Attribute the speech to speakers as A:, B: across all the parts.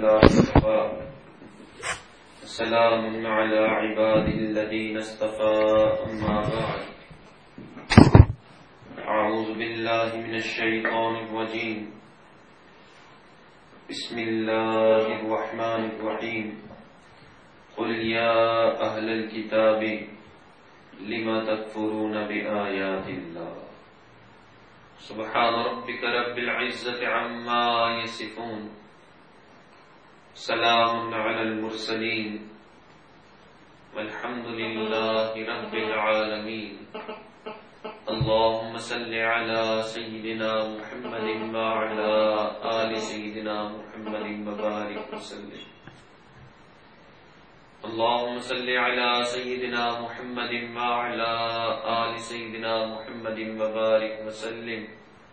A: لا اصطفى سلام على عباد الذين اصطفى أما بعد أعوذ بالله من الشيطان الرجيم بسم الله الرحمن الرحيم قل يا أهل الكتاب لما تكفرون بآيات الله سبحان ربك رب العزة عما يصفون سلام على المرسلين والحمد لله رب العالمين اللهم صل على سيدنا محمد وعلى آل سيدنا محمد وبارك وسلم اللهم صل على سيدنا محمد وعلى آل سيدنا محمد وبارك وسلم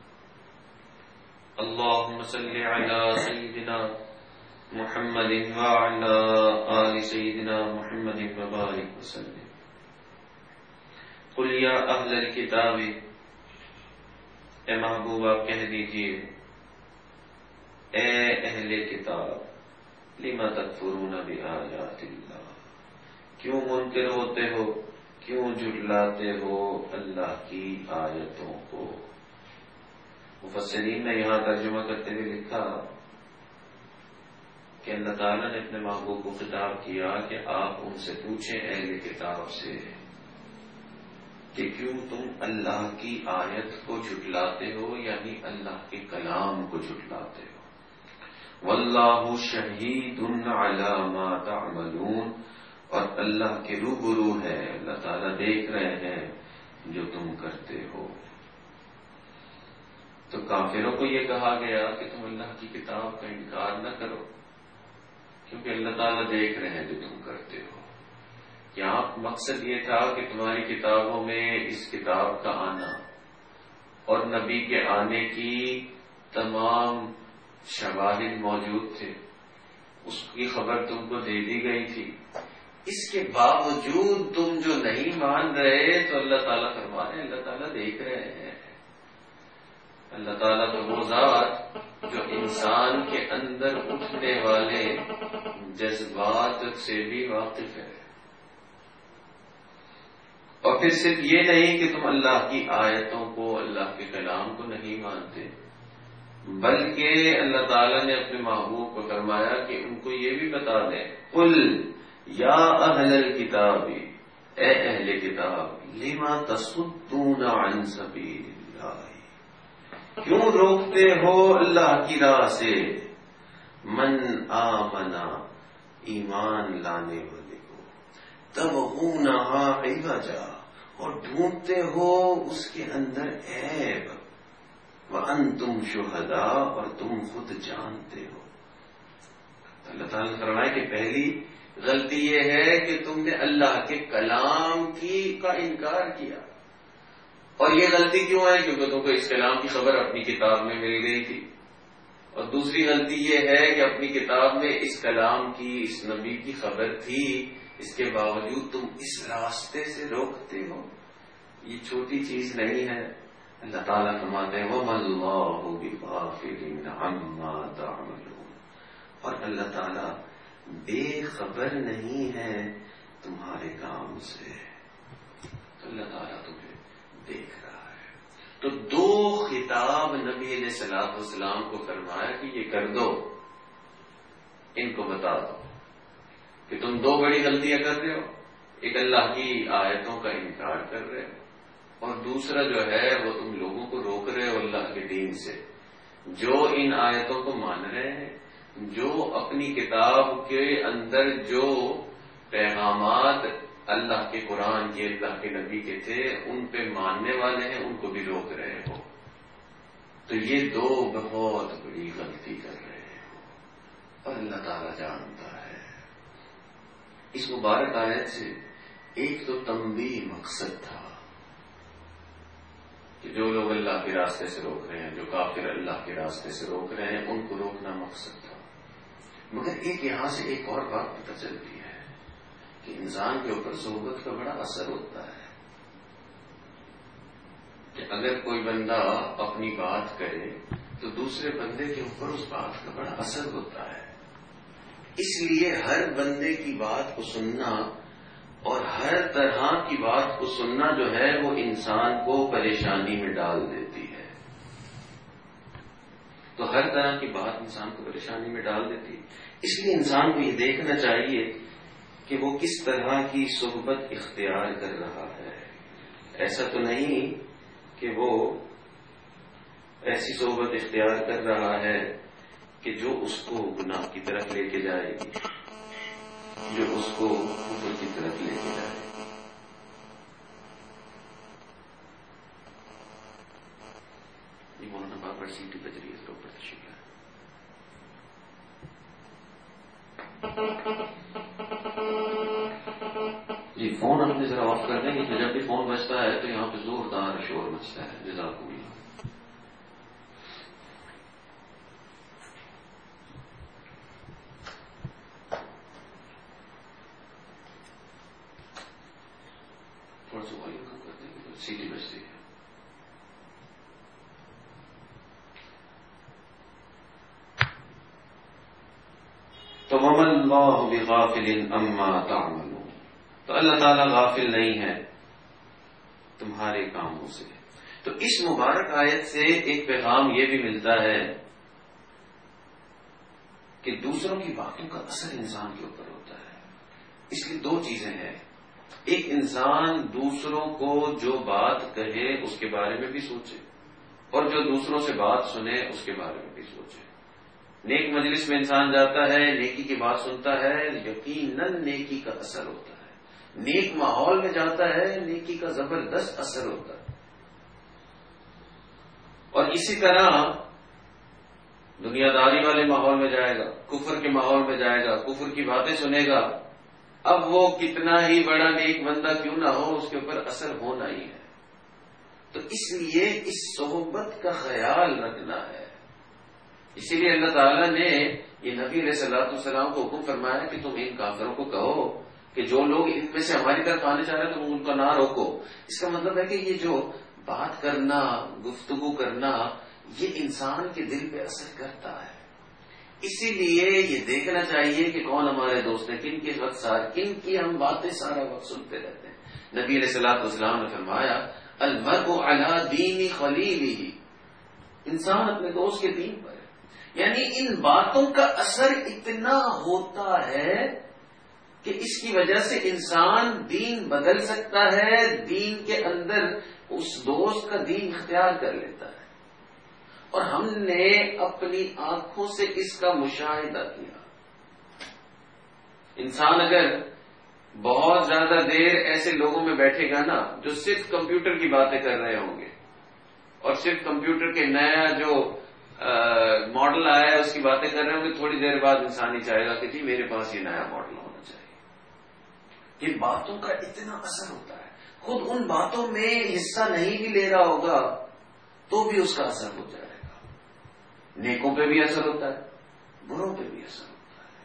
A: اللهم صل على سيدنا محمد وعلى آل سيدنا محمد وبارك وسلم قل یا اہل الکتاب، اے محبوب آپ کہہ دیجئے اے اہل کتاب لما تکفرون بآیات اللہ، کیوں منکر ہوتے ہو، کیوں جھٹلاتے ہو اللہ کی آیتوں کو۔ مفسرین نے یہاں ترجمہ کرتے ہوئے لکھا کہ اللہ تعالیٰ نے اپنے محبوب کو خطاب کیا کہ آپ ان سے پوچھیں اہل کتاب سے کہ کیوں تم اللہ کی آیت کو جھٹلاتے ہو، یعنی اللہ کے کلام کو جھٹلاتے ہو۔ واللہ شہید علی ما تعملون، اور اللہ کے روبرو ہے، اللہ تعالیٰ دیکھ رہے ہیں جو تم کرتے ہو۔ تو کافروں کو یہ کہا گیا کہ تم اللہ کی کتاب کا انکار نہ کرو کیونکہ اللہ تعالیٰ دیکھ رہے ہیں جو تم کرتے ہو۔ یہاں مقصد یہ تھا کہ تمہاری کتابوں میں اس کتاب کا آنا اور نبی کے آنے کی تمام شواہد موجود تھے، اس کی خبر تم کو دے دی گئی تھی، اس کے باوجود تم جو نہیں مان رہے تو اللہ تعالیٰ فرما رہے ہیں اللہ تعالیٰ دیکھ رہے ہیں۔ اللہ تعالیٰ تو وہ ذات جو انسان کے اندر اٹھنے والے جذبات سے بھی واقف ہے، اور پھر صرف یہ نہیں کہ تم اللہ کی آیتوں کو، اللہ کے کلام کو نہیں مانتے، بلکہ اللہ تعالیٰ نے اپنے محبوب کو فرمایا کہ ان کو یہ بھی بتا دیں قل یا اہل الکتاب، اے اہل کتاب لما تصدون عن سبیل اللہ، کیوں روکتے ہو اللہ کی راہ سے، من آمنا ایمان لانے والے کو، تبغونہا عوجا، اور ڈھونڈتے ہو اس کے اندر عیب، وانتم شہداء، اور تم خود جانتے ہو۔ اللہ تعالیٰ نے فرمایا کہ پہلی غلطی یہ ہے کہ تم نے اللہ کے کلام کا انکار کیا، اور یہ غلطی کیوں ہے؟ کیونکہ تم کو اس کلام کی خبر اپنی کتاب میں مل گئی تھی، اور دوسری غلطی یہ ہے کہ اپنی کتاب میں اس کلام کی، اس نبی کی خبر تھی، اس کے باوجود تم اس راستے سے روکتے ہو۔ یہ چھوٹی چیز نہیں ہے۔ اللہ تعالیٰ فرماتے ہیں وَمَا اللَّهُ بِغَافِلٍ عَمَّا تَعْمَلُونَ، اور اللہ تعالیٰ بے خبر نہیں ہے تمہارے کام سے، تو اللہ تعالیٰ تمہیں دیکھ رہا ہے۔ تو دو خطاب نبی علیہ الصلوۃ والسلام کو فرمایا کہ یہ کر دو، ان کو بتا دو کہ تم دو بڑی غلطیاں کر رہے ہو، ایک اللہ کی آیتوں کا انکار کر رہے ہو، اور دوسرا جو ہے وہ تم لوگوں کو روک رہے ہو اللہ کے دین سے، جو ان آیتوں کو مان رہے ہیں، جو اپنی کتاب کے اندر جو پیغامات اللہ کے قرآن کے، اللہ کے نبی کے تھے، ان پہ ماننے والے ہیں، ان کو بھی روک رہے ہو۔ تو یہ دو بہت بڑی غلطی کر رہے ہو، اور اللہ تعالیٰ جانتا ہے۔ اس مبارک آیت سے ایک تو تنبیہ مقصد تھا کہ جو لوگ اللہ کے راستے سے روک رہے ہیں، جو کافر اللہ کے راستے سے روک رہے ہیں، ان کو روکنا مقصد تھا۔ مگر ایک یہاں سے ایک اور بات پتہ چلتی ہے کہ انسان کے اوپر صحبت کا بڑا اثر ہوتا ہے، کہ اگر کوئی بندہ اپنی بات کرے تو دوسرے بندے کے اوپر اس بات کا بڑا اثر ہوتا ہے۔ اس لیے ہر بندے کی بات کو سننا اور ہر طرح کی بات کو سننا جو ہے وہ انسان کو پریشانی میں ڈال دیتی ہے. تو ہر طرح کی بات انسان کو پریشانی میں ڈال دیتی ہے. اس لیے انسان کو یہ دیکھنا چاہیے کہ وہ کس طرح کی صحبت اختیار کر رہا ہے. ایسا تو نہیں کہ وہ ایسی صحبت اختیار کر رہا ہے کہ جو اس کو گناہ کی طرف لے کے جائے گی، جو اس کو کفر کی طرف لے کے جائے گی. یہ مولانا بابر سیٹی بجری ہے اوپر تشریف ہے. جی فون ہم نے ذرا آف کر دیں گے. جب بھی فون بجتا ہے تو یہاں پہ زوردار شور مچتا ہے. جزاکم اللہ. تھوڑا سا والیوم کم کر دیں گے تو سیٹی بجتی ہے. تو وَمَا اللَّهُ بِغَافِلٍ عَمَّا تَعْمَلُونَ. تو اللہ تعالیٰ غافل نہیں ہے تمہارے کاموں سے. تو اس مبارک آیت سے ایک پیغام یہ بھی ملتا ہے کہ دوسروں کی باتوں کا اثر انسان کے اوپر ہوتا ہے. اس لیے دو چیزیں ہیں. ایک انسان دوسروں کو جو بات کہے اس کے بارے میں بھی سوچے اور جو دوسروں سے بات سنے اس کے بارے میں بھی سوچے. نیک مجلس میں انسان جاتا ہے، نیکی کی بات سنتا ہے، یقیناً نیکی کا اثر ہوتا ہے. نیک ماحول میں جاتا ہے، نیکی کا زبردست اثر ہوتا ہے. اور اسی طرح دنیا داری والے ماحول میں جائے گا، کفر کے ماحول میں جائے گا، کفر کی باتیں سنے گا. اب وہ کتنا ہی بڑا نیک بندہ کیوں نہ ہو اس کے اوپر اثر ہونا ہی ہے. تو اس لیے اس صحبت کا خیال رکھنا ہے. اسی لیے اللہ تعالیٰ نے یہ نبی علیہ الصلوۃ والسلام کو حکم فرمایا کہ تم ان کافروں کو کہو کہ جو لوگ ان میں سے ہماری طرف آنے چاہ رہے ہیں تم ان کا نہ روکو. اس کا مطلب ہے کہ یہ جو بات کرنا، گفتگو کرنا، یہ انسان کے دل پہ اثر کرتا ہے. اسی لیے یہ دیکھنا چاہیے کہ کون ہمارے دوست ہیں، کن کے وقت کن کی ہم باتیں سارا وقت سنتے رہتے ہیں. نبی علیہ الصلوۃ والسلام نے فرمایا المرء علی دین خلیلہ، انسان اپنے دوست کے دین پر ہے. یعنی ان باتوں کا اثر اتنا ہوتا ہے کہ اس کی وجہ سے انسان دین بدل سکتا ہے، دین کے اندر اس دوست کا دین اختیار کر لیتا ہے. اور ہم نے اپنی آنکھوں سے اس کا مشاہدہ کیا. انسان اگر بہت زیادہ دیر ایسے لوگوں میں بیٹھے گا نا جو صرف کمپیوٹر کی باتیں کر رہے ہوں گے اور صرف کمپیوٹر کے نیا جو ماڈل آیا ہے اس کی باتیں کر رہے ہوں گے، تھوڑی دیر بعد انسان ہی چاہے گا کہ جی میرے پاس یہ نیا ماڈل ہونا چاہیے. یہ باتوں کا اتنا اثر ہوتا ہے. خود ان باتوں میں حصہ نہیں بھی لے رہا ہوگا تو بھی اس کا اثر ہو جائے گا. نیکوں پہ بھی اثر ہوتا ہے، بروں پہ بھی اثر ہوتا ہے.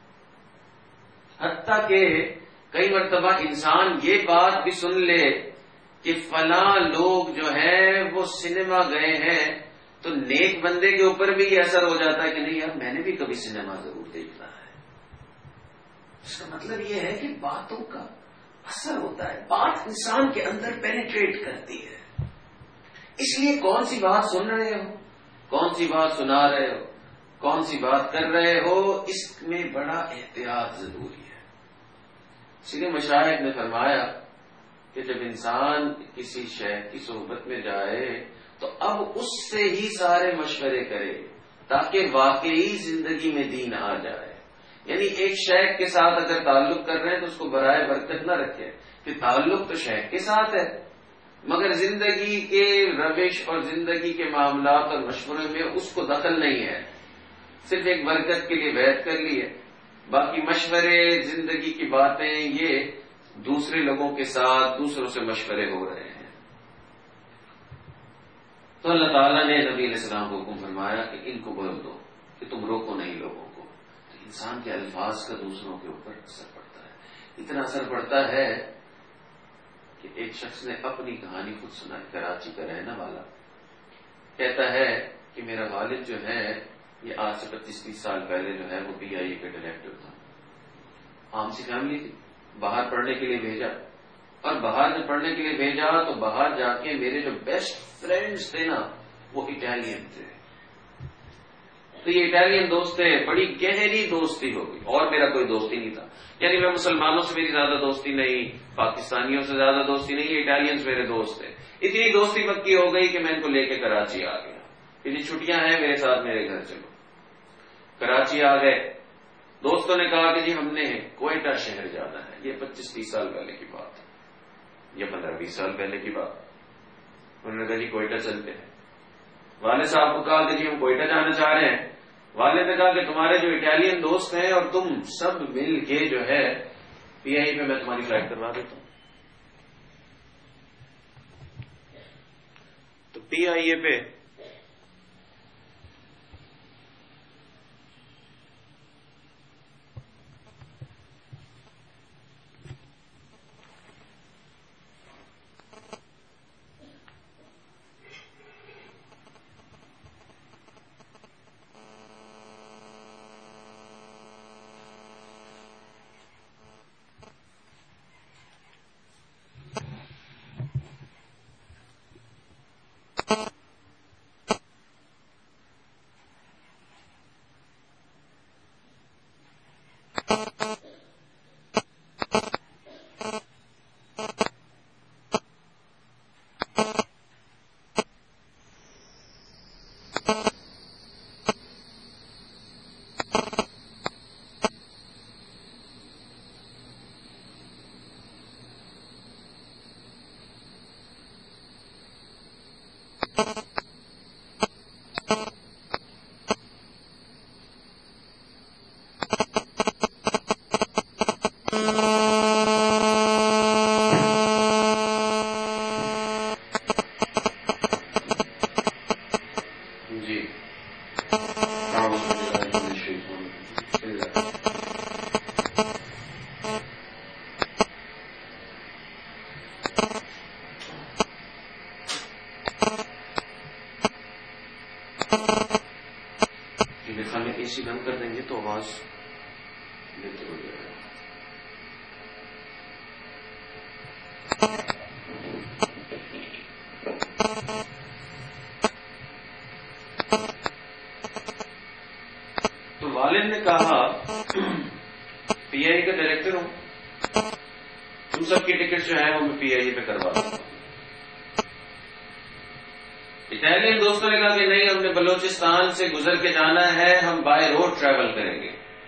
A: حتیٰ کہ کئی مرتبہ انسان یہ بات بھی سن لے کہ فلاں لوگ جو ہیں وہ سنیما گئے ہیں، تو نیک بندے کے اوپر بھی یہ اثر ہو جاتا ہے کہ نہیں یار میں نے بھی کبھی سنیما ضرور دیکھنا ہے. اس کا مطلب یہ ہے کہ باتوں کا اثر ہوتا ہے. بات انسان کے اندر پینیٹریٹ کرتی ہے. اس لیے کون سی بات سن رہے ہو، کون سی بات سنا رہے ہو، کون سی بات کر رہے ہو، اس میں بڑا احتیاط ضروری ہے. اس لیے مشائخ نے فرمایا کہ جب انسان کسی شیخ کی صحبت میں جائے تو اب اس سے ہی سارے مشورے کرے تاکہ واقعی زندگی میں دین آ جائے. یعنی ایک شیخ کے ساتھ اگر تعلق کر رہے ہیں تو اس کو برائے برکت نہ رکھے کہ تعلق تو شیخ کے ساتھ ہے مگر زندگی کے روش اور زندگی کے معاملات اور مشورے میں اس کو دخل نہیں ہے. صرف ایک برکت کے لیے بیعت کر لی ہے، باقی مشورے زندگی کی باتیں یہ دوسرے لوگوں کے ساتھ دوسروں سے مشورے ہو رہے ہیں. تو اللہ تعالیٰ نے نبی علیہ السلام کو حکم فرمایا کہ ان کو بول دو کہ تم روکو نہیں لوگوں کو. تو انسان کے الفاظ کا دوسروں کے اوپر اثر پڑتا ہے. اتنا اثر پڑتا ہے کہ ایک شخص نے اپنی کہانی خود سنائی. کراچی کا رہنے والا کہتا ہے کہ میرا والد جو ہے یہ آج سے 25-30 سال پہلے جو ہے وہ PIA کا ڈائریکٹر تھا. عام سی فیملی تھی. باہر پڑھنے کے لیے بھیجا، اور باہر جب پڑھنے کے لیے بھیجا تو باہر جا کے میرے جو بیسٹ فرینڈز تھے نا وہ اٹالین تھے. تو یہ اٹالین دوست تھے، بڑی گہری دوستی ہو گئی، اور میرا کوئی دوست ہی نہیں تھا. یعنی میں مسلمانوں سے میری زیادہ دوستی نہیں، پاکستانیوں سے زیادہ دوستی نہیں، یہ اٹالینز میرے دوست تھے. اتنی دوستی پکی ہو گئی کہ میں ان کو لے کے کراچی آ گیا. اتنی چھٹیاں ہیں میرے ساتھ میرے گھر چلو. کراچی آ گئے. دوستوں نے کہا کہ جی ہم نے کوئٹہ شہر جانا ہے. یہ 25-30 سال پہلے کی بات ہے، یہ 15-20 سال پہلے کی بات. انہوں نے کہا جی کوئٹہ چلتے ہیں. والد صاحب کو کہا کہ جی ہم کوئٹہ جانا چاہ رہے ہیں. والد نے کہا کہ تمہارے جو اٹالین دوست ہیں اور تم سب مل کے جو ہے PIA پہ میں تمہاری فلائٹ کروا دیتا ہوں. تو PIA پہ AC بند کر دیں گے تو آواز بہتر ہو جائے گا. تو والد نے کہا PIA کا ڈائریکٹر ہوں، تم سب کی ٹکٹ جو ہے وہ میں PIA پہ کروا دوں گا. اٹالین دوستوں نے کہا کہ نہیں، ہم نے بلوچستان سے گزر کے جانا ہے، ہم بائی روڈ ٹریول کریں گے.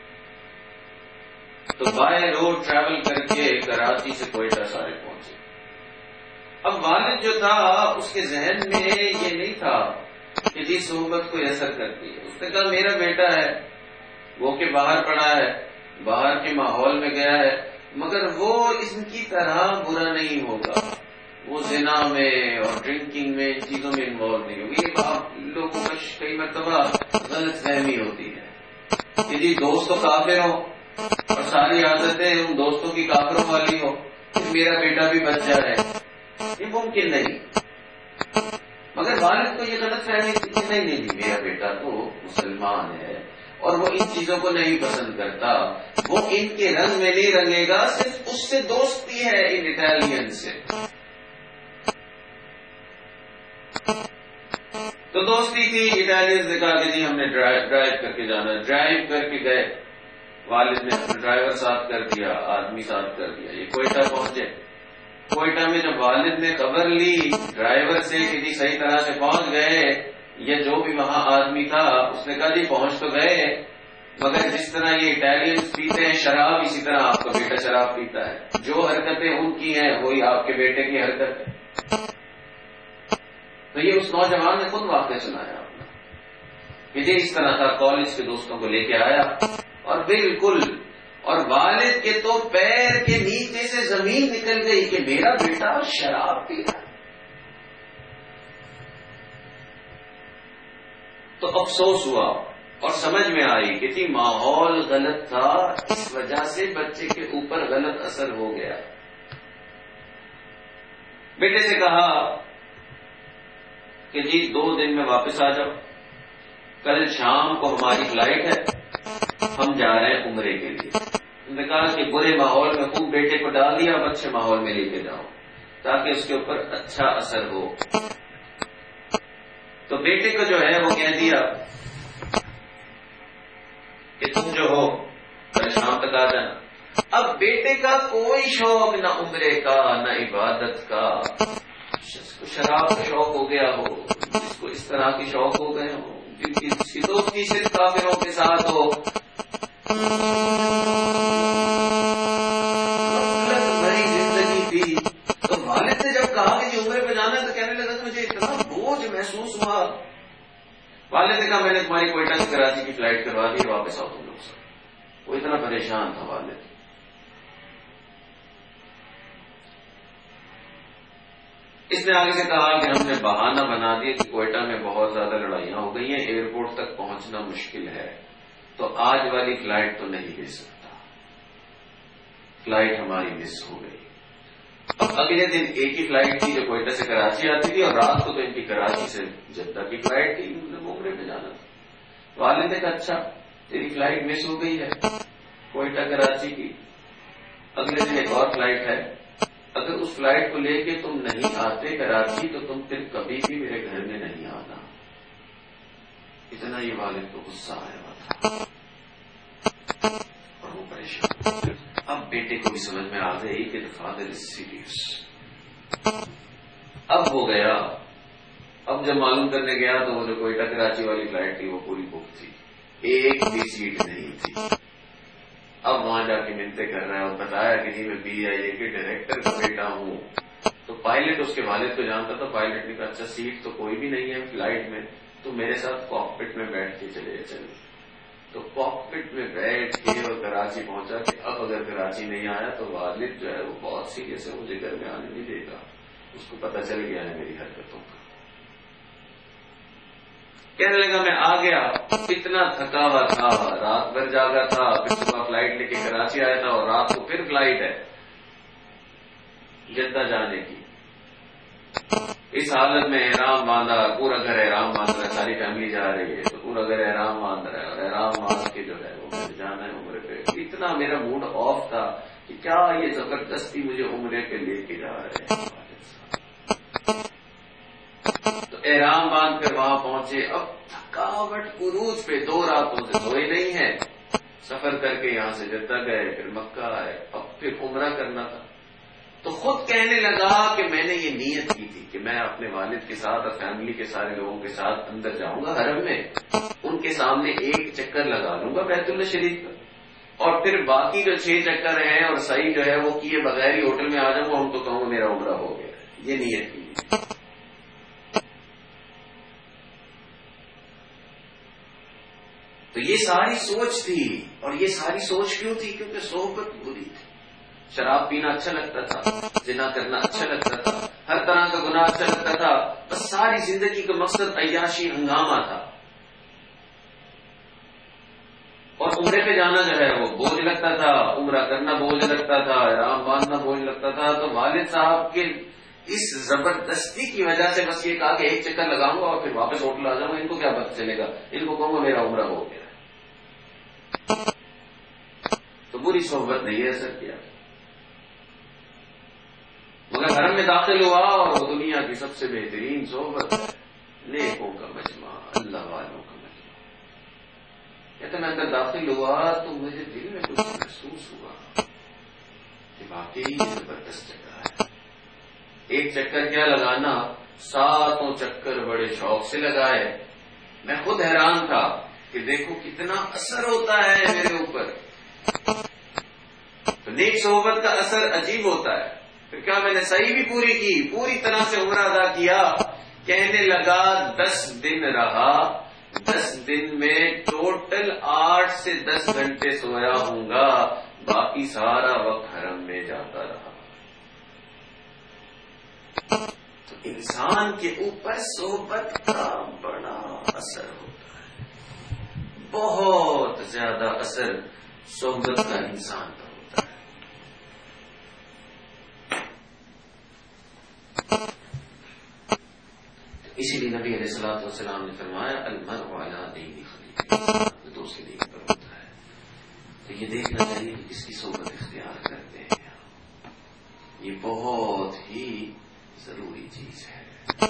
A: تو بائی روڈ ٹریول کر کے کراچی سے کوئٹہ سارے پہنچے. اب والد جو تھا اس کے ذہن میں یہ نہیں تھا کہ جی صحبت کوئی اثر کرتی ہے. اس نے کہا میرا بیٹا ہے، وہ کہ باہر پڑا ہے، باہر کے ماحول میں گیا ہے، مگر وہ ان کی طرح برا نہیں ہوگا، وہ زنا میں اور ڈرنکنگ میں ان چیزوں میں انوالو نہیں ہوگی. یہ آپ لوگوں کا کئی مرتبہ غلط فہمی ہوتی ہے کہ جی دوست تو کافر ہو اور ساری عادتیں ان دوستوں کی کافروں والی ہو، میرا بیٹا بھی بچ جائے. یہ ممکن نہیں. مگر والد کو یہ غلط فہمی کہ نہیں، میرا بیٹا تو مسلمان ہے اور وہ ان چیزوں کو نہیں پسند کرتا، وہ ان کے رنگ میں نہیں رنگے گا، صرف اس سے دوستی ہے ان اٹالین سے. تو دوستی تھی. اٹالین نے کہا کہ جی ہم نے ڈرائیو کر کے جانا. ڈرائیو کر کے گئے. والد نے ڈرائیور ساتھ کر دیا، آدمی ساتھ کر دیا. یہ کوئٹہ پہنچے. کوئٹہ میں جب والد نے خبر لی ڈرائیور سے کہ جی صحیح طرح سے پہنچ گئے، یہ جو بھی وہاں آدمی تھا اس نے کہا جی پہنچ تو گئے، مگر جس طرح یہ اٹالین پیتے ہیں شراب، اسی طرح آپ کا بیٹا شراب پیتا ہے. جو حرکتیں ان کی ہیں وہی آپ کے بیٹے کی حرکت ہے. تو یہ اس نوجوان نے خود واقعہ سنایا اپنا کہ جی اس طرح تھا. کالج کے دوستوں کو لے کے آیا اور بالکل، اور والد کے تو پیر کے نیچے سے زمین نکل گئی کہ میرا بیٹا شراب پی رہا ہے. تو افسوس ہوا اور سمجھ میں آئی کہ جی ماحول غلط تھا، اس وجہ سے بچے کے اوپر غلط اثر ہو گیا. بیٹے سے کہا کہ جی 2 دن میں واپس آ جاؤ. کل شام کو ہماری فلائٹ ہے، ہم جا رہے ہیں عمرے کے لیے. انہوں نے کہا کہ برے ماحول میں خوب بیٹے کو ڈال دیا، اب اچھے ماحول میں لے کے جاؤ تاکہ اس کے اوپر اچھا اثر ہو. تو بیٹے کو جو ہے وہ کہہ دیا کہ تم جو ہو کل شام تک آ جانا. اب بیٹے کا کوئی شوق نہ عمرے کا نہ عبادت کا، جس کو شراب کا شوق ہو گیا ہو، جس کو اس طرح کی شوق ہو گئے ہو، جس کی دوستی صرف کافروں کے ساتھ ہو، بڑی زندگی تھی. تو والد نے جب کہا کہ عمرے پہ جانا ہے تو کہنے لگا کہ مجھے اتنا بوجھ محسوس ہوا. والد نے کہا میں نے تمہاری کوئٹہ سے کراچی کی فلائٹ کروا دی، واپس آؤ تم لوگ سب. وہ اتنا پریشان تھا والد. اس نے آگے سے کہا کہ ہم نے بہانہ بنا دیا کہ کوئٹہ میں بہت زیادہ لڑائیاں ہو گئی ہیں، ایئرپورٹ تک پہنچنا مشکل ہے، تو آج والی فلائٹ تو نہیں لے سکتا. فلائٹ ہماری مس ہو گئی. اب اگلے دن ایک ہی فلائٹ تھی جو کوئٹہ سے کراچی آتی تھی، اور رات کو تو ان کی کراچی سے جدہ کی فلائٹ تھی، انہوں نے عمرے میں جانا تھا. والد نے کہا اچھا تیری فلائٹ مس ہو گئی ہے کوئٹہ کراچی کی، اگلے دن ایک اور فلائٹ ہے، اگر اس فلائٹ کو لے کے تم نہیں آتے کراچی تو تم پھر کبھی بھی میرے گھر میں نہیں آنا. اتنا یہ والد کو غصہ آیا ہوا تھا اور وہ پریشان. اب بیٹے کو بھی سمجھ میں آ گئی کہ فادر از سیریس. اب ہو گیا. اب جب معلوم کرنے گیا تو وہ جو کوئٹہ کراچی والی فلائٹ تھی وہ پوری بک تھی، ایک بھی سیٹ نہیں تھی. اب وہاں جا کے منتیں کر رہا ہے اور بتایا کہ نہیں میں PIA کے ڈائریکٹر کا بیٹا ہوں. تو پائلٹ اس کے والد کو جانتا تھا. پائلٹ نے کہا اچھا سیٹ تو کوئی بھی نہیں ہے فلائٹ میں، تو میرے ساتھ کاکپٹ میں بیٹھ کے چلے. تو کاکپٹ میں بیٹھ کے اور کراچی پہنچا کہ اب اگر کراچی نہیں آیا تو والد جو ہے وہ بہت سیریس ہے، مجھے گھر میں آنے نہیں دے گا. اس کو پتہ چل گیا ہے میری حرکتوں کا. کہنے لگا میں آ گیا، اتنا تھکا ہوا تھا، رات بھر جاگا تھا، پھر صبح فلائٹ لے کے کراچی آیا تھا اور رات کو پھر فلائٹ ہے جدہ جانے کی. اس حالت میں احرام باندھا، پورا گھر احرام باندھ رہا ہے، ساری فیملی جا رہی ہے تو پورا گھر احرام باندھ رہا ہے اور احرام باندھ کے جو ہے وہ جانا ہے عمرے پہ. اتنا میرا موڈ آف تھا کہ کیا یہ زبردستی مجھے عمرے پہ لے کے جا رہے ہیں. تو احرام باندھ کر وہاں پہنچے. اب تھکاوٹ عروج پہ، 2 راتوں سے سوئے نہیں ہیں، سفر کر کے یہاں سے جدہ گئے، پھر مکہ آئے، اب پھر عمرہ کرنا تھا. تو خود کہنے لگا کہ میں نے یہ نیت کی تھی کہ میں اپنے والد کے ساتھ اور فیملی کے سارے لوگوں کے ساتھ اندر جاؤں گا حرم میں، ان کے سامنے ایک چکر لگا لوں گا بیت اللہ شریف کا، اور پھر باقی جو 6 چکر ہیں اور صحیح جو ہے وہ کیے بغیر ہی ہوٹل میں آ جاؤں گا، ان کو کہوں گا میرا عمرہ ہو گیا. یہ نیت کی. تو یہ ساری سوچ تھی. اور یہ ساری سوچ کیوں تھی؟ کیونکہ صحبت بری تھی. شراب پینا اچھا لگتا تھا، زنا کرنا اچھا لگتا تھا، ہر طرح کا گناہ اچھا لگتا تھا. بس ساری زندگی کا مقصد عیاشی ہنگامہ تھا. اور عمرے پہ جانا جو ہے وہ بوجھ لگتا تھا، عمرہ کرنا بوجھ لگتا تھا، احرام باندھنا بوجھ لگتا تھا. تو والد صاحب کے اس زبردستی کی وجہ سے بس یہ کہا کہ ایک چکر لگاؤں گا اور پھر واپس ہوٹل آ جاؤں گا. ان کو کیا پتہ چلے گا، ان کو کہوں گا میرا عمرہ ہو گیا. تو بری صحبت نے یہ اثر کیا. مگر حرم میں داخل ہوا اور وہ دنیا کی سب سے بہترین صحبت ہے، نیکوں کا مجمع، اللہ والوں کا مجمع. کہتے میں اندر داخل ہوا تو مجھے دل میں کچھ محسوس ہوا کہ واقعی یہ زبردست جگہ ہے. ایک چکر کیا لگانا، 7 چکر بڑے شوق سے لگائے. میں خود حیران تھا کہ دیکھو کتنا اثر ہوتا ہے میرے اوپر. تو نیک صحبت کا اثر عجیب ہوتا ہے. پھر کیا میں نے صحیح بھی پوری کی، پوری طرح سے عمرہ ادا کیا. کہنے لگا 10 دن رہا، 10 دن میں ٹوٹل 8 سے 10 گھنٹے سویا ہوں گا، باقی سارا وقت حرم میں جاتا رہا. تو انسان کے اوپر صحبت کا بڑا اثر ہوتا ہے، بہت زیادہ اثر صحبت کا انسان پر ہوتا ہے. اسی لیے نبی علیہ الصلوۃ والسلام نے فرمایا المرء علی دین خلیلہ، دوست کے دین پر ہوتا ہے. تو یہ دیکھنا چاہیے کہ کس کی صحبت اختیار کرتے ہیں. یہ بہت ہی ضروری چیز ہے.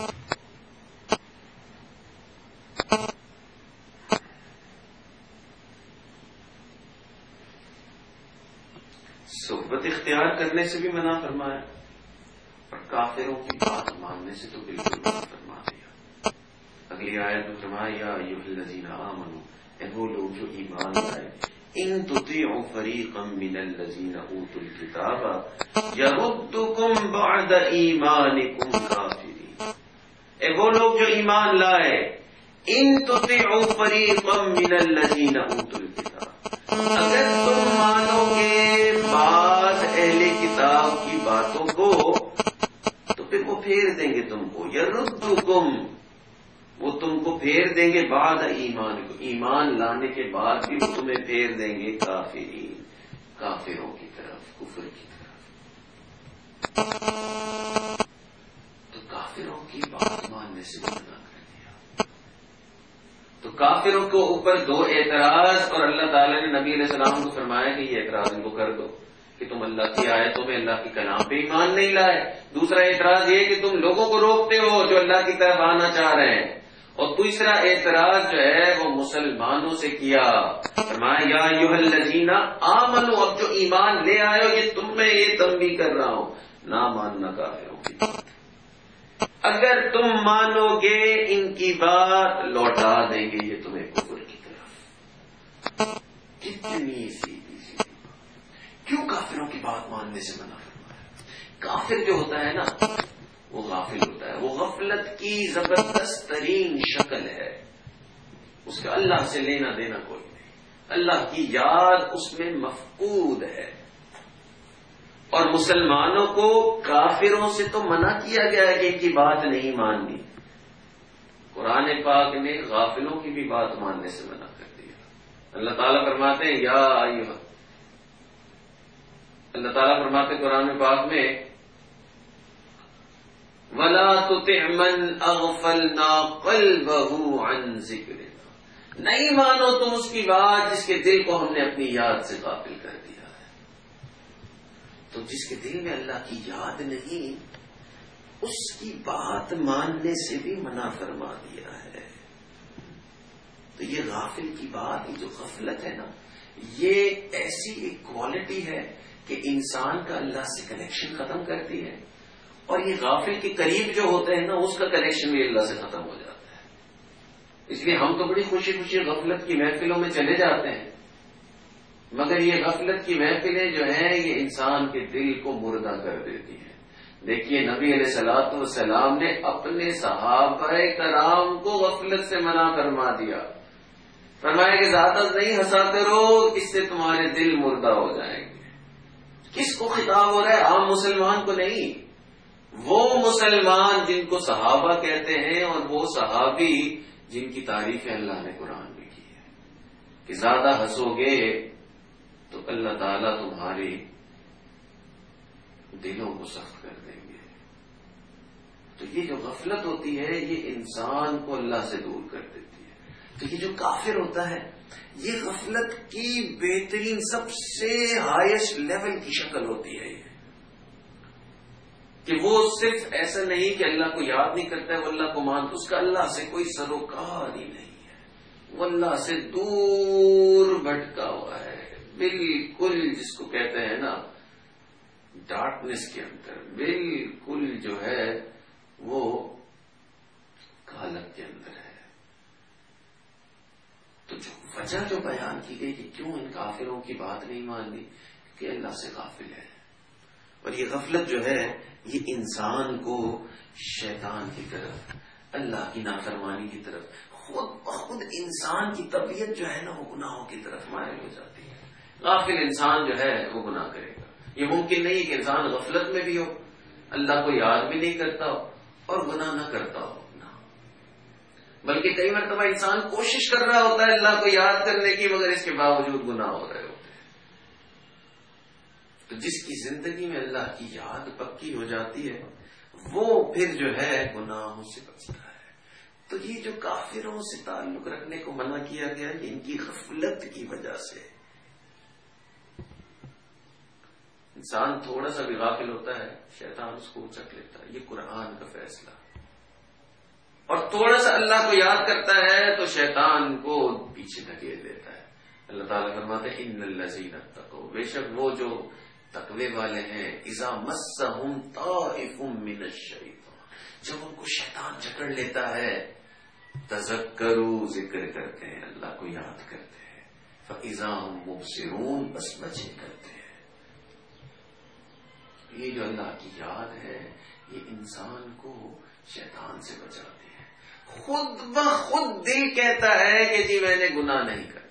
A: صحبت اختیار کرنے سے بھی منع فرمایا اور کافروں کی بات ماننے سے تو بالکل منع فرما دیا. اگلی آیت میں فرمایا یا ایھا الذین آمنوا، اے وہ لوگ جو ایمان لائے، ان تطیعوا فریقا من الذین اوتوا الکتاب یردکم بعد ایمانکم کافرین. اے وہ لوگ جو ایمان لائے، ان تطیعوا فریقا من الذین اوتوا الکتاب، اگر تم مانو گے بعض اہل کتاب کی باتوں کو تو پھر وہ پھیر دیں گے تم کو. یردکم، وہ تم کو پھیر دیں گے بعد ایمان کو، ایمان لانے کے بعد بھی وہ تمہیں پھیر دیں گے کافرین، کافروں کی طرف، کفر کی طرف. تو کافروں کی بات ماننے سے منع کر دیا. تو کافروں کے اوپر دو اعتراض، اور اللہ تعالیٰ نے نبی علیہ السلام کو فرمایا کہ یہ اعتراض ان کو کر دو کہ تم اللہ کی آیتوں میں، اللہ کے کلام پہ ایمان نہیں لائے. دوسرا اعتراض یہ کہ تم لوگوں کو روکتے ہو جو اللہ کی طرف آنا چاہ رہے ہیں. اور تیسرا اعتراض جو ہے وہ مسلمانوں سے کیا. فرمایا یا ایھا الذین آمنوا، اب جو ایمان لے آئے ہو یہ تم میں یہ تنبیہ کر رہا ہوں، نہ ماننا کافروں کی بات. اگر تم مانو گے ان کی بات لوٹا دیں گے یہ تمہیں کفر کی طرف. کتنی سیدھی سیدھی بات. کیوں کافروں کی بات ماننے سے منع فرمایا؟ کافر جو ہوتا ہے نا وہ غافل ہوتا ہے، وہ غفلت کی زبردست ترین شکل ہے. اس کا اللہ سے لینا دینا کوئی نہیں، اللہ کی یاد اس میں مفقود ہے. اور مسلمانوں کو کافروں سے تو منع کیا گیا ہے کہ ان کی بات نہیں ماننی. قرآن پاک نے غافلوں کی بھی بات ماننے سے منع کر دیا. اللہ تعالیٰ فرماتے ہیں یا ایھا، اللہ تعالیٰ فرماتے قرآن پاک میں وَلَا تُطِعْ مَنْ أَغْفَلْنَا قَلْبَهُ عَنْ ذِكْرِنَا، نہیں مانو تم اس کی بات جس کے دل کو ہم نے اپنی یاد سے غافل کر دیا ہے. تو جس کے دل میں اللہ کی یاد نہیں، اس کی بات ماننے سے بھی منع فرما دیا ہے. تو یہ غافل کی بات، یہ جو غفلت ہے نا، یہ ایسی ایک کوالٹی ہے کہ انسان کا اللہ سے کنیکشن ختم کرتی ہے. اور یہ غافل کے قریب جو ہوتے ہیں نا، اس کا کنیکشن بھی اللہ سے ختم ہو جاتا ہے. اس لیے ہم تو بڑی خوشی خوشی غفلت کی محفلوں میں چلے جاتے ہیں، مگر یہ غفلت کی محفلیں جو ہیں یہ انسان کے دل کو مردہ کر دیتی ہیں. دیکھیے نبی علیہ الصلوۃ والسلام نے اپنے صحابہ کرام کو غفلت سے منع فرما دیا. فرمایا کہ زیادہ نہیں ہنساتے رہو، اس سے تمہارے دل مردہ ہو جائیں گے. کس کو خطاب ہو رہا ہے؟ عام مسلمان کو نہیں، وہ مسلمان جن کو صحابہ کہتے ہیں اور وہ صحابی جن کی تعریف اللہ نے قرآن میں کی ہے کہ زیادہ ہنسو گے تو اللہ تعالیٰ تمہارے دلوں کو سخت کر دیں گے. تو یہ جو غفلت ہوتی ہے یہ انسان کو اللہ سے دور کر دیتی ہے. تو یہ جو کافر ہوتا ہے یہ غفلت کی بہترین سب سے ہائیسٹ لیول کی شکل ہوتی ہے کہ وہ صرف ایسا نہیں کہ اللہ کو یاد نہیں کرتا ہے، وہ اللہ کو مانتا، اس کا اللہ سے کوئی سروکار ہی نہیں ہے. وہ اللہ سے دور بھٹکا ہوا ہے بالکل، جس کو کہتے ہیں نا ڈارکنیس کے اندر، بالکل جو ہے وہ کالک کے اندر ہے. تو جو وجہ جو بیان کی گئی کہ کیوں ان کافروں کی بات نہیں ماننی، کہ اللہ سے غافل ہے. اور یہ غفلت جو ہے یہ انسان کو شیطان کی طرف، اللہ کی نافرمانی کی طرف، خود بخود انسان کی طبیعت جو ہے نا وہ گناہوں کی طرف مائل ہو جاتی ہے. غافل انسان جو ہے وہ گناہ کرے گا. یہ ممکن نہیں کہ انسان غفلت میں بھی ہو، اللہ کو یاد بھی نہیں کرتا ہو اور گناہ نہ کرتا ہو. بلکہ کئی مرتبہ انسان کوشش کر رہا ہوتا ہے اللہ کو یاد کرنے کی، مگر اس کے باوجود گناہ ہو رہے ہوتے ہیں. تو جس کی زندگی میں اللہ کی یاد پکی ہو جاتی ہے وہ پھر جو ہے گناہوں سے بچتا ہے. تو یہ جو کافروں سے تعلق رکھنے کو منع کیا گیا یہ ان کی غفلت کی وجہ سے. انسان تھوڑا سا بھی غافل ہوتا ہے شیطان اس کو اچک لیتا ہے. یہ قرآن کا فیصلہ. اور تھوڑا سا اللہ کو یاد کرتا ہے تو شیطان کو پیچھے دھکیل دیتا ہے. اللہ تعالیٰ فرماتے ہیں ان الذین اتقوا، بے شک وہ جو تقوی والے ہیں، اذا مسہم طائف من الشیطان، جب ان کو شیطان جکڑ لیتا ہے، تذکروا، ذکر کرتے ہیں، اللہ کو یاد کرتے ہیں، فاذا هم مبصرون، بس بچے کرتے ہیں. یہ جو اللہ کی یاد ہے یہ انسان کو شیطان سے بچاتی ہے. خود بخود دل کہتا ہے کہ جی میں نے گناہ نہیں کرنا.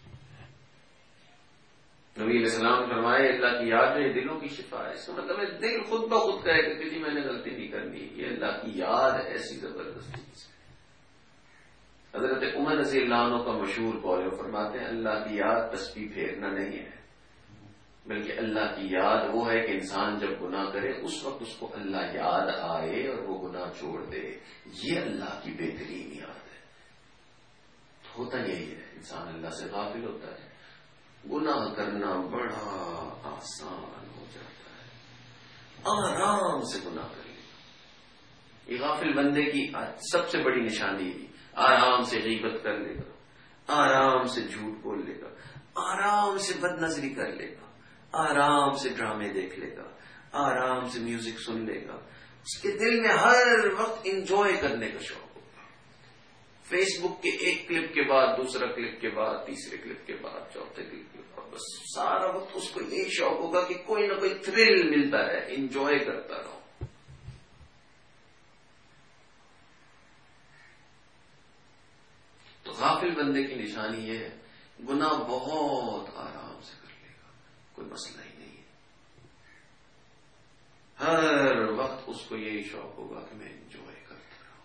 A: نبی علیہ السلام فرمائے اللہ کی یاد ہے دلوں کی شفا ہے. اس کا مطلب ہے دل خود بخود کہے کہ جی میں نے غلطی نہیں کرنی. یہ اللہ کی یاد ہے ایسی زبردست چیز ہے. حضرت عمر رضی اللہ عنہ کا مشہور قول ہے، فرماتے ہیں اللہ کی یاد تسبیح پھیرنا نہیں ہے، بلکہ اللہ کی یاد وہ ہے کہ انسان جب گناہ کرے اس وقت اس کو اللہ یاد آئے اور وہ گناہ چھوڑ دے. یہ اللہ کی بہترین یاد ہے. ہوتا یہی ہے، انسان اللہ سے غافل ہوتا ہے، گناہ کرنا بڑا آسان ہو جاتا ہے، آرام سے گناہ کر لے. یہ غافل بندے کی سب سے بڑی نشانی ہے، آرام سے غیبت کر لے گا، آرام سے جھوٹ بول لے گا، آرام سے بد نظری کر لے گا، آرام سے ڈرامے دیکھ لے گا، آرام سے میوزک سن لے گا. اس کے دل میں ہر وقت انجوائے کرنے کا شوق ہوگا. فیس بک کے ایک کلپ کے بعد دوسرا کلپ کے بعد تیسرے کلپ کے بعد چوتھے کلپ کے بعد بس سارا وقت اس کو یہی شوق ہوگا کہ کوئی نہ کوئی تھرل ملتا ہے، انجوائے کرتا رہو. تو غافل بندے کی نشانی یہ ہے گناہ بہت آرام سے کر لے گا، کوئی مسئلہ ہی نہیں ہے. ہر وقت اس کو یہی شوق ہوگا کہ میں انجوائے کرتا رہوں.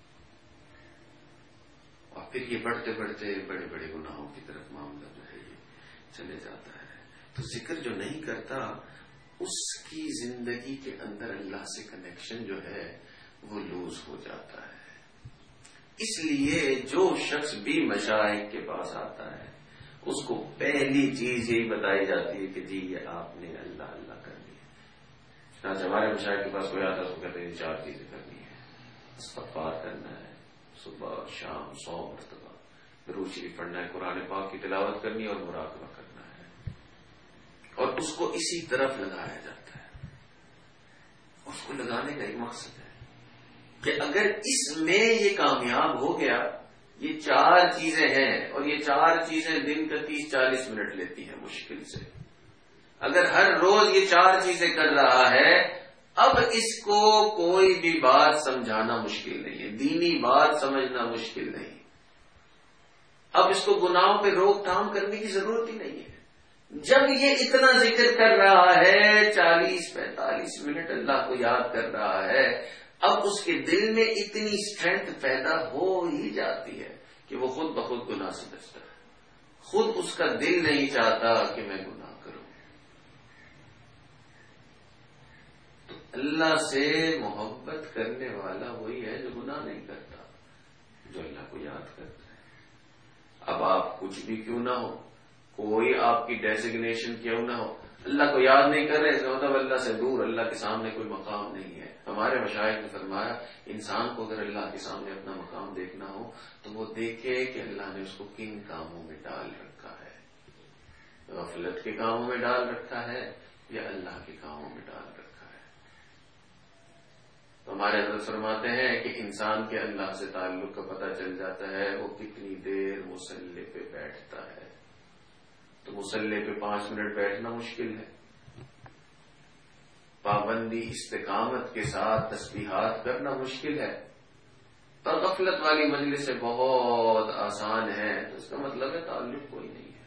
A: اور پھر یہ بڑھتے بڑھتے بڑے بڑے گناہوں کی طرف معاملہ جو ہے یہ چلے جاتا ہے. تو ذکر جو نہیں کرتا اس کی زندگی کے اندر اللہ سے کنیکشن جو ہے وہ لوز ہو جاتا ہے. اس لیے جو شخص بھی مشائخ کے پاس آتا ہے اس کو پہلی چیز یہی بتائی جاتی ہے کہ جی یہ آپ نے اللہ اللہ کرنی ہے. ہمارے مشائخ کے پاس کوئی آتا ہے اس کو کہتے ہیں 4 چیزیں کرنی ہے. استغفار کرنا ہے صبح شام 100 مرتبہ، درود شریف پڑھنا ہے، قرآن پاک کی تلاوت کرنی ہے اور مراقبہ کرنا ہے. اور اس کو اسی طرف لگایا جاتا ہے. اس کو لگانے کا ایک مقصد ہے کہ اگر اس میں یہ کامیاب ہو گیا، یہ 4 چیزیں ہیں اور یہ 4 چیزیں دن کا 30-40 منٹ لیتی ہیں مشکل سے. اگر ہر روز یہ 4 چیزیں کر رہا ہے اب اس کو کوئی بھی بات سمجھانا مشکل نہیں ہے، دینی بات سمجھنا مشکل نہیں. اب اس کو گناہوں پہ روک تھام کرنے کی ضرورت ہی نہیں ہے. جب یہ اتنا ذکر کر رہا ہے 40-45 منٹ اللہ کو یاد کر رہا ہے، اب اس کے دل میں اتنی اسٹرینتھ پیدا ہو ہی جاتی ہے کہ وہ خود بخود گناہ سے بچتا ہے. خود اس کا دل نہیں چاہتا کہ میں گناہ کروں. تو اللہ سے محبت کرنے والا وہی ہے جو گناہ نہیں کرتا، جو اللہ کو یاد کرتا ہے. اب آپ کچھ بھی کیوں نہ ہو، کوئی آپ کی ڈیزگنیشن کیوں نہ ہو، اللہ کو یاد نہیں کر رہے اس کا مطلب اللہ سے دور، اللہ کے سامنے کوئی مقام نہیں ہے. ہمارے مشائخ نے فرمایا انسان کو اگر اللہ کے سامنے اپنا مقام دیکھنا ہو تو وہ دیکھے کہ اللہ نے اس کو کن کاموں میں ڈال رکھا ہے، غفلت کے کاموں میں ڈال رکھا ہے یا اللہ کے کاموں میں ڈال رکھا ہے. تو ہمارے حضرت فرماتے ہیں کہ انسان کے اللہ سے تعلق کا پتہ چل جاتا ہے وہ کتنی دیر مصلی پہ بیٹھتا ہے. تو مصلی پہ 5 منٹ بیٹھنا مشکل ہے، پابندی استقامت کے ساتھ تسبیحات کرنا مشکل ہے، اور غفلت والی مجلس سے بہت آسان ہے. تو اس کا مطلب ہے تعلق کوئی نہیں ہے.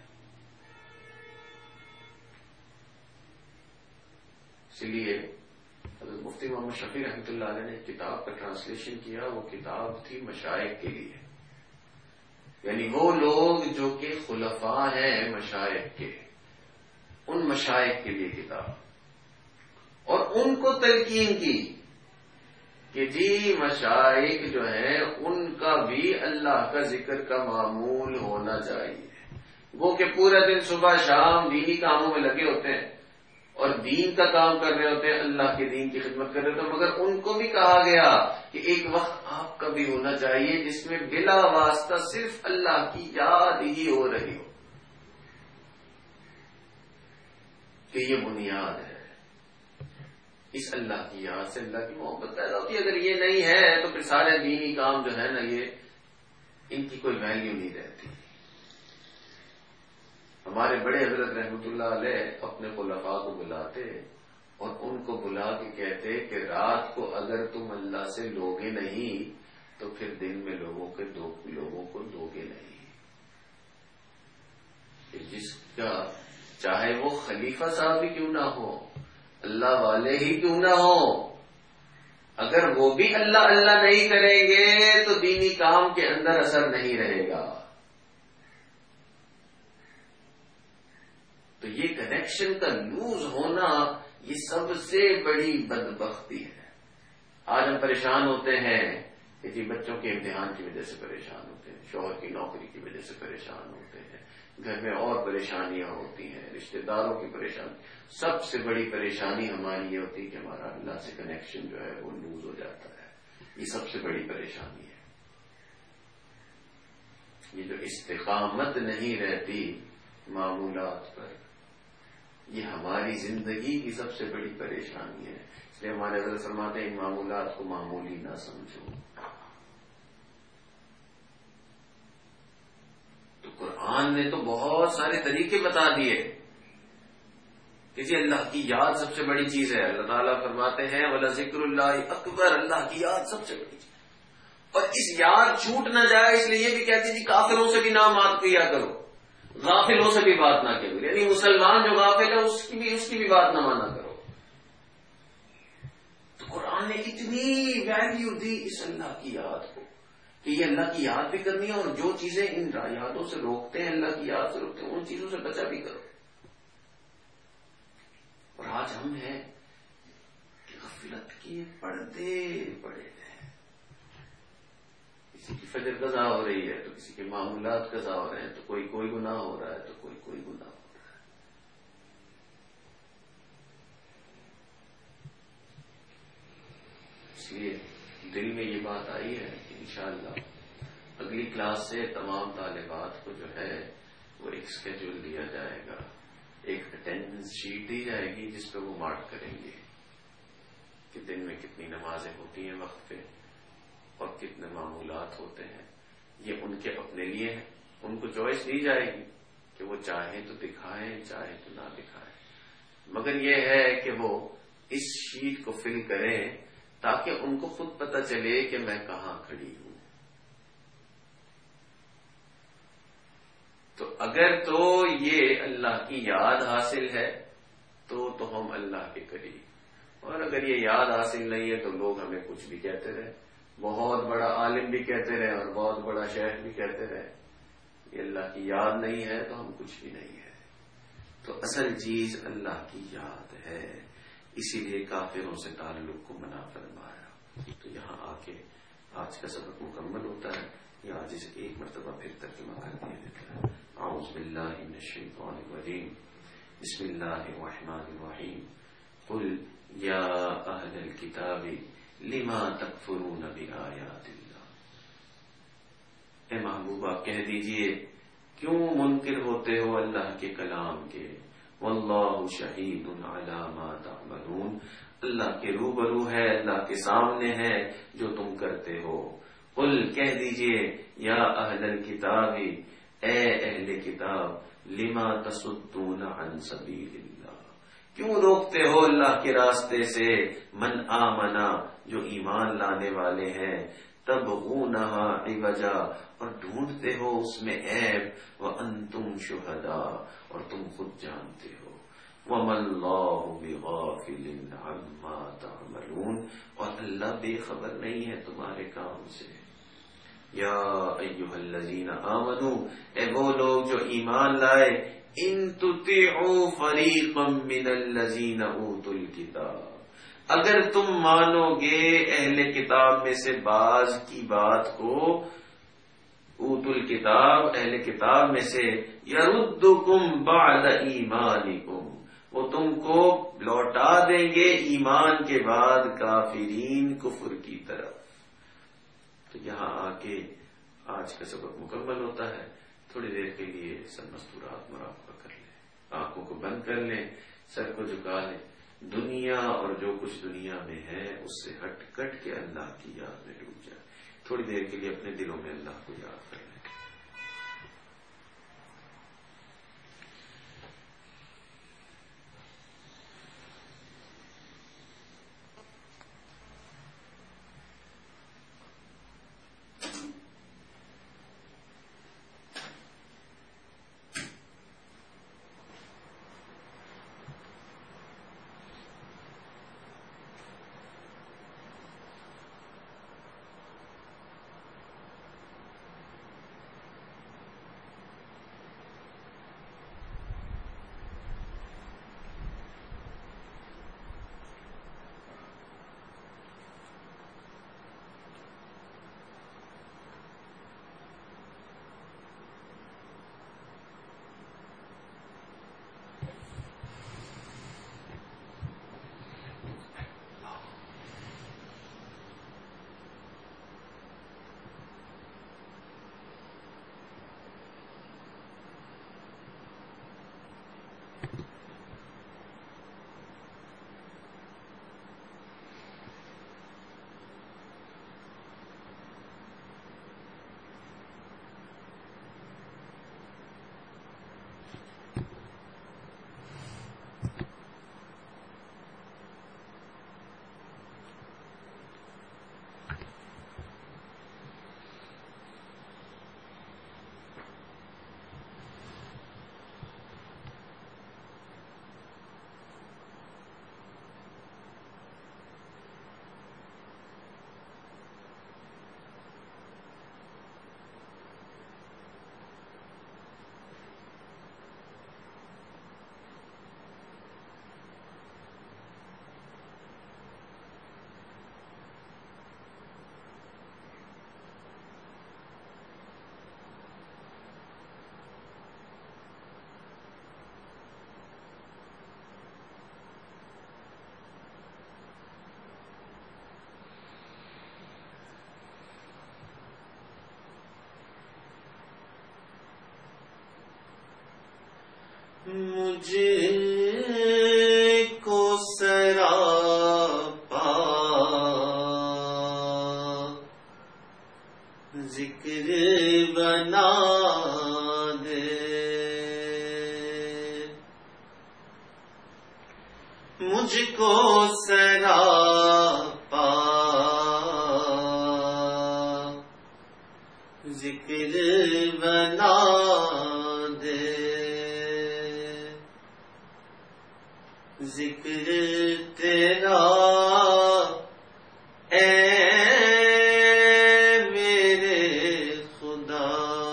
A: اس لیے حضرت مفتی محمد شفیع رحمۃ اللہ علیہ نے ایک کتاب کا ٹرانسلیشن کیا. وہ کتاب تھی مشائخ کے لیے، یعنی وہ لوگ جو کہ خلفاء ہیں مشائخ کے، ان مشائخ کے لیے کتاب، اور ان کو تلقین کی کہ جی مشائخ جو ہیں ان کا بھی اللہ کا ذکر کا معمول ہونا چاہیے. وہ کہ پورا دن صبح شام دینی کاموں میں لگے ہوتے ہیں اور دین کا کام کر رہے ہوتے ہیں, اللہ کے دین کی خدمت کر رہے ہوتے ہیں, مگر ان کو بھی کہا گیا کہ ایک وقت آپ کا بھی ہونا چاہیے جس میں بلا واسطہ صرف اللہ کی یاد ہی ہو رہی ہو. کہ یہ بنیاد ہے, اس اللہ کی یاد سے اللہ کی محبت پیدا ہوتی ہے. اگر یہ نہیں ہے تو پھر سارے دینی کام جو ہے نا یہ ان کی کوئی ویلیو نہیں رہتی. ہمارے بڑے حضرت رحمۃ اللہ علیہ اپنے خلفاء کو بلاتے اور ان کو بلا کے کہتے کہ رات کو اگر تم اللہ سے لوگے نہیں تو پھر دن میں لوگوں کو دوگے نہیں. کہ جس کا چاہے وہ خلیفہ صاحب ہی کیوں نہ ہو, اللہ والے ہی کیوں نہ ہو, اگر وہ بھی اللہ اللہ نہیں کریں گے تو دینی کام کے اندر اثر نہیں رہے گا. تو یہ کنیکشن کا لوز ہونا یہ سب سے بڑی بدبختی ہے. آج ہم پریشان ہوتے ہیں کہ جی بچوں کے امتحان کی وجہ سے پریشان ہوتے ہیں, شوہر کی نوکری کی وجہ سے پریشان ہوتے ہیں, گھر میں اور پریشانیاں ہوتی ہیں, رشتہ داروں کی پریشانی. سب سے بڑی پریشانی ہماری یہ ہوتی ہے کہ ہمارا اللہ سے کنیکشن جو ہے وہ لوز ہو جاتا ہے. یہ سب سے بڑی پریشانی ہے. یہ جو استقامت نہیں رہتی معمولات پر, یہ ہماری زندگی کی سب سے بڑی پریشانی ہے. اس لیے ہمارے حضرت فرماتے ہیں ان معمولات کو معمولی نہ سمجھو. تو قرآن نے تو بہت سارے طریقے بتا دیے کہ جی اللہ کی یاد سب سے بڑی چیز ہے. اللہ تعالیٰ فرماتے ہیں وَلَذِكْرُ اللَّهِ اکبر, اللہ کی یاد سب سے بڑی چیز. اور اس یاد چھوٹ نہ جائے اس لیے یہ بھی کہتے جی کافروں سے بھی نہ بات کیا کرو, غافلوں سے بھی بات نہ کرو. یعنی مسلمان جو غافل ہے اس کی بھی بات نہ مانا کرو. تو قرآن نے اتنی ویلیو دی اس اللہ کی یاد کو کہ یہ اللہ کی یاد بھی کرنی ہے, اور جو چیزیں ان یادوں سے روکتے ہیں, اللہ کی یاد سے روکتے ہیں, ان چیزوں سے بچا بھی کرو. اور آج ہم ہیں کہ غفلت کے پردے پڑے ہیں. کسی کی فجر قضا ہو رہی ہے تو کسی کے معمولات قضا ہو رہے ہیں, تو کوئی گناہ ہو رہا ہے تو کوئی گناہ ہو رہا ہے. اس لیے دل میں یہ بات آئی ہے کہ انشاءاللہ اگلی کلاس سے تمام طالبات کو جو ہے وہ ایک اسکیڈول دیا جائے گا, ایک اٹینڈنس شیٹ دی جائے گی جس پہ وہ مارک کریں گے کہ دن میں کتنی نمازیں ہوتی ہیں وقت پہ اور کتنے معمولات ہوتے ہیں. یہ ان کے اپنے لیے ہیں, ان کو چوائس دی جائے گی کہ وہ چاہیں تو دکھائیں چاہیں تو نہ دکھائیں, مگر یہ ہے کہ وہ اس شیٹ کو فل کریں تاکہ ان کو خود پتہ چلے کہ میں کہاں کھڑی ہوں. تو اگر تو یہ اللہ کی یاد حاصل ہے تو ہم اللہ کے قریب, اور اگر یہ یاد حاصل نہیں ہے تو لوگ ہمیں کچھ بھی کہتے رہے, بہت بڑا عالم بھی کہتے رہے اور بہت بڑا شیخ بھی کہتے رہے, یہ اللہ کی یاد نہیں ہے تو ہم کچھ بھی نہیں ہے. تو اصل چیز اللہ کی یاد ہے, اسی لیے کافروں سے تعلق کو منع فرمایا. تو یہاں آ کے آج کا سبق مکمل ہوتا ہے. یہ آج اسے ایک مرتبہ پھر ترجمہ کر دیا دیتا ہے. اعوذ باللہ من الشیطان الرجیم, بسم اللہ الرحمن الرحیم. قل یا اہل الکتاب لما تکفرون بآیات اللہ. اے محبوبہ کہہ دیجئے کیوں منکر ہوتے ہو اللہ کے کلام کے. واللہ شہید علی ما تعملون, اللہ کے روبرو ہے, اللہ کے سامنے ہے جو تم کرتے ہو. قل کہہ دیجئے یا اہل الکتاب, اے اہل کتاب, لما تصدون عن سبیل اللہ, کیوں روکتے ہو اللہ کے راستے سے. من آمنا, جو ایمان لانے والے ہیں. تبغونہا عوجا, اور ڈھونڈتے ہو اس میں عیب. وانتم شہداء, اور تم خود جانتے ہو. وما اللہ بغافل عما تعملون, اور اللہ بے خبر نہیں ہے تمہارے کام سے. یا ایھا الذین آمنوا, اے وہ لوگ جو ایمان لائے. ان تطیعوا فریقا من الذین اوتوا الکتاب, اگر تم مانو گے اہل کتاب میں سے بعض کی بات کو، اوت الکتاب اہل کتاب میں سے، یردکم بعد ایمانکم، وہ تم کو لوٹا دیں گے ایمان کے بعد کافرین، کفر کی طرف۔ تو یہاں آ کے آج کا سبق مکمل ہوتا ہے۔ تھوڑی دیر کے لیے سب مستورات مراقبہ کر لیں، آنکھوں کو بند کر لیں، سر کو جھکا لیں، دنیا اور جو کچھ دنیا میں ہے اس سے ہٹ کٹ کے اللہ کی یاد میں ڈوب جائے۔ تھوڑی دیر کے لیے اپنے دلوں میں اللہ کو یاد کر لیں۔ مجھے کو سراپا ذکر بنا دے، مجھ کو سراپا ذکر بنا دے، ذکر تیرا اے میرے خدا،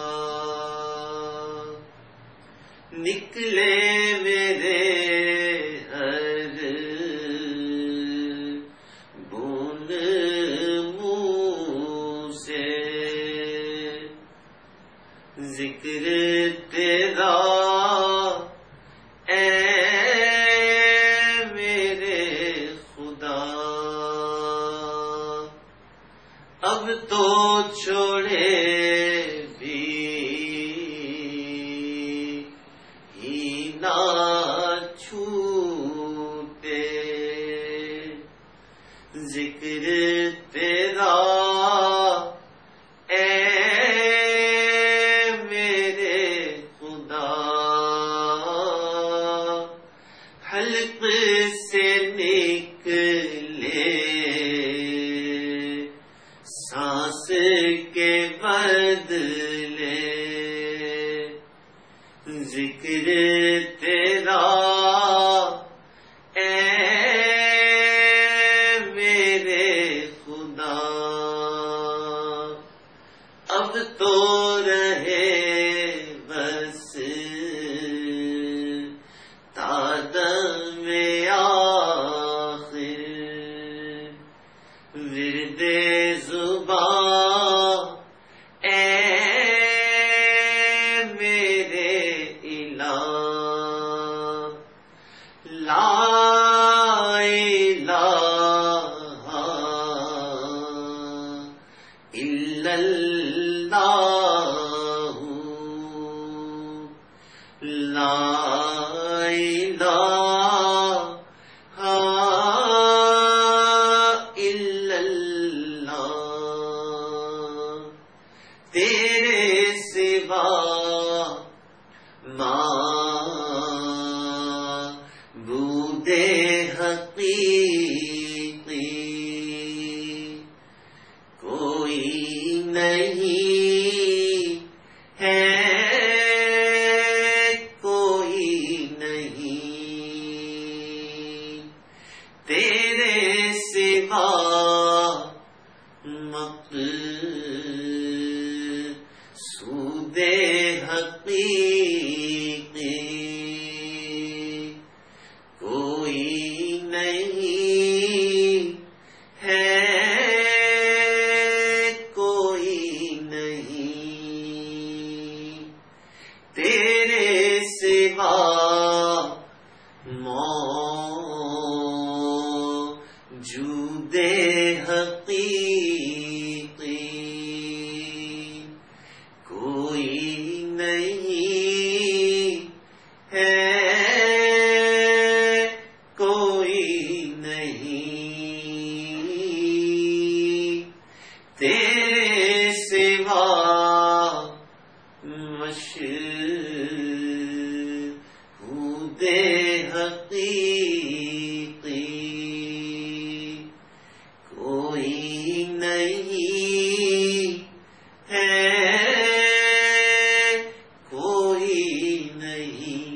A: نکلے میرے ہر بوند منہ سے، ذکر تیرا اب تو چھوڑے بھی ہی نہ چھوٹے، ذکر تیرا اے میرے خدا، حلق سے نکلے سانس کے بدلے، ذکر تیرا اے میرے خدا، اب تو رہے بس تادم میں
B: حقیقی کوئی نہیں ہے، کوئی نہیں تیرے سوا مقصود حقیقی کوئی نہیں ہے، کوئی نہیں تیرے سوا موجود حقیقی کوئی نہیں ہے، کوئی نہیں تیرے سوا مشہود حقیقی کوئی نہیں ہے، کوئی نہیں.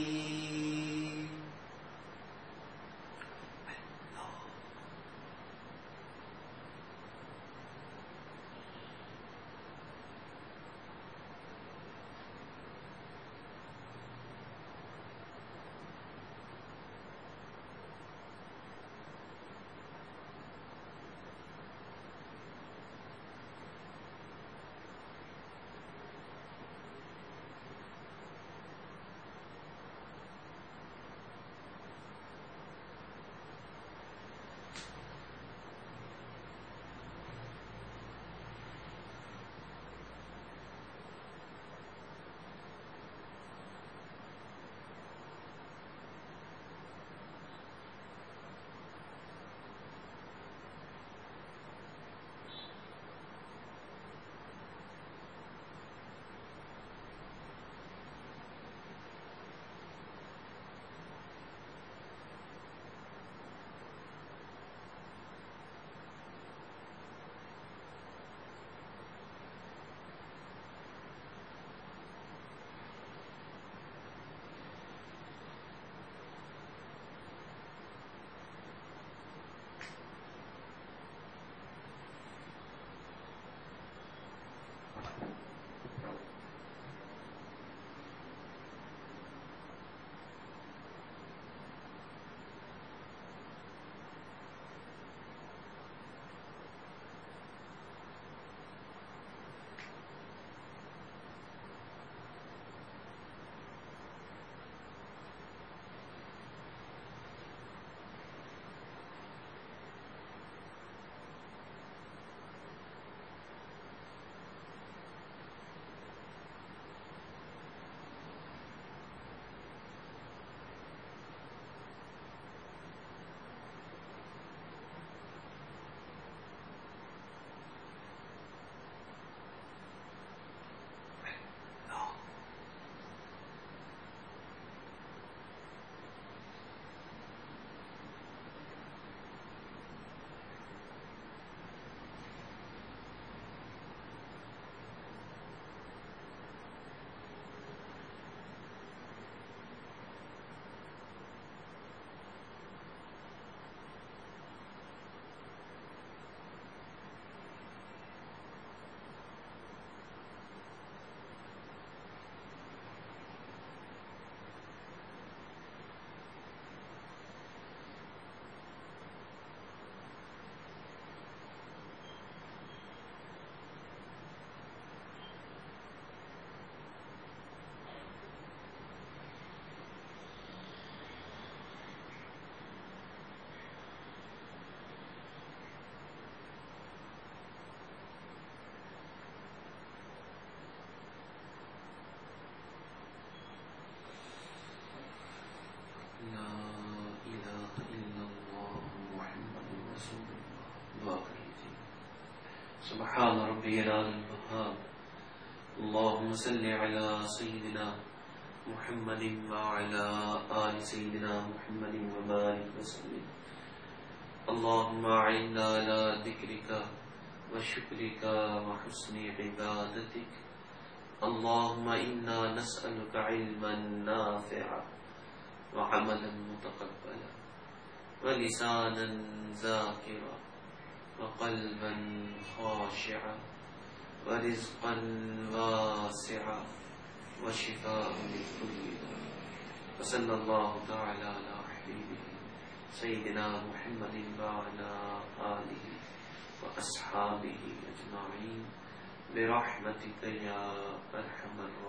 A: سبحان ربي العظيم الوهاب اللهم صل على سيدنا محمد وعلى آل سيدنا محمد وبارك وسلم اللهم أعنا على ذكرك وشكرك وحسن عبادتك اللهم إنا نسألك علما نافعا وعملا متقبلا ولسانا ذاكرا وقلبا خاشعا ورزقا واسعا وشفاء من كل داء وصلى الله تعالى على حبيبه سيدنا محمد وعلى آله وأصحابه أجمعين برحمتك يا أرحم الراحمين.